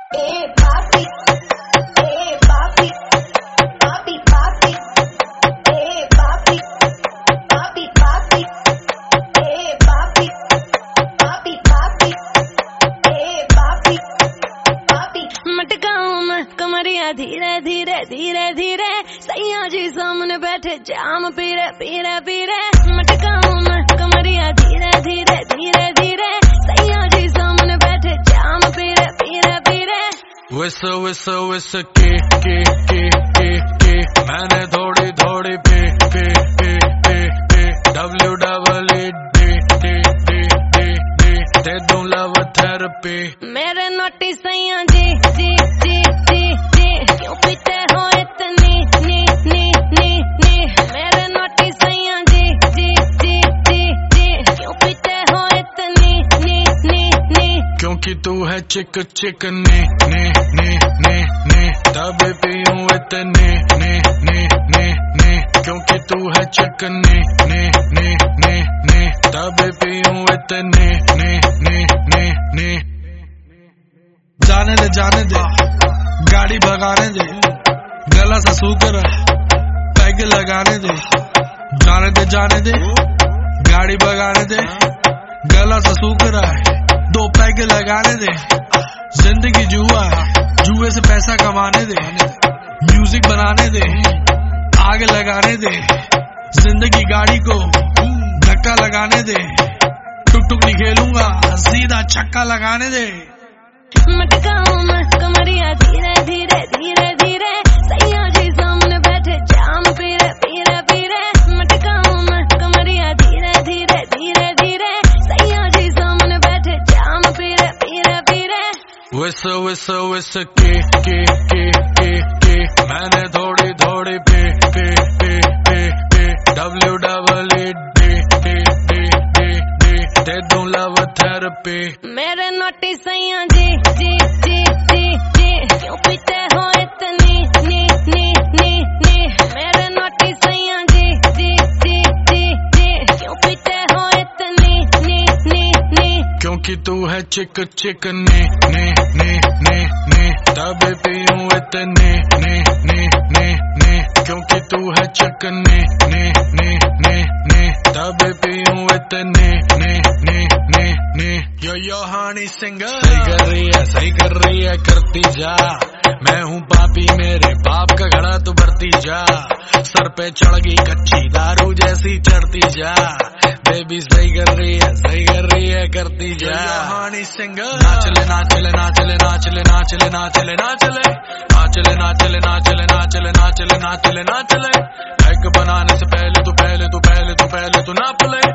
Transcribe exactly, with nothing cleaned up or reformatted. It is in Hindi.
Eh, papi, eh, papi, papi, papi, eh, papi, papi, papi, eh, papi, papi, papi, eh, papi, papi। मटकाऊं मैं कमरिया धीरे धीरे धीरे धीरे, सैया जी सामने बैठे जाम पीरे पीरे पीरे। मटकाऊं मैं कमरिया धीरे धीरे धीरे धीरे, सैया जी सामने बैठे जाम पीरे पीरे पीरे। विस विस विस के के के के के मैंने थोड़ी थोड़ी पे पे पे पे पे W double E D D D D D दे दूं लव थेरेपी। मेरे नोटी सैया जी जी जी जी जी, क्यों पीते हो इतनी नी नी नी नी। मेरे नोटी सैया जी जी जी जी जी, क्यों पीते हो इतनी नी नी नी। क्योंकि तू है चिक चिक ने ने ने ने ने, तब पीऊं इतने ने ने ने ने। क्योंकि तू है चिक ने ने ने ने ने, तब पीऊं इतने ने ने ने ने। जाने दे जाने दे, गाड़ी भगाने दे, गला सा सूकर पैग लगाने दे। जाने दे जाने दे, गाड़ी भगाने दे, गला सा सूकर दो पैग लगाने दे। जिंदगी जुआ है, जुए से पैसा कमाने दे, म्यूजिक बनाने दे, आग लगाने दे। जिंदगी गाड़ी को धक्का लगाने दे, टुक टुक नहीं खेलूंगा, सीधा छक्का लगाने दे। मटकाऊं मैं कमरिया धीरे धीरे धीरे धीरे, सैया जी सामने बैठे जाम पीरे पीरे पीरे। मटकाऊं मैं कमरिया धीरे धीरे धीरे धीरे, सैया जी सामने बैठे जाम पीरे पीरे पीरे। विस विस विस के के के के के मैंने थोड़ी थोड़ी पे पे पे पे पे W double E D D D D D दे दूं लव थेरेपी। मेरे नोटी सैया जी जी जी जी जी, क्यों पीते हो इतनी नी नी नी नी। मेरे नोटी सैया जी जी जी जी जी, क्यों पीते हो इतनी नी नी नी। क्योंकि तू है चिक चिक ने ने ने ने ने, तब पीऊं इतने ने ने ने ने। क्योंकि तू है चिक ने ने ने ने ने, तब पीऊं इतने ने ने ने ने। यो यो हानी सिंगर सही कर रही है सही कर रही है, करती जा। मैं हूँ पापी, मेरे बाप का घड़ा तू भरती जा। सर पे चढ़ गई कच्ची दारू जैसी चढ़ती जा। बेबी सही कर रही है सही कर रही है, करती जा। हानी सिंगर नाचले नाचले नाचले नाचले नाचले नाचले नाचले नाचले नाचले नाचले नाचले नाचले नाचले नाचले। पैग बनाने से पहले तू पहले तू पहले तू पहले तू नाप ले।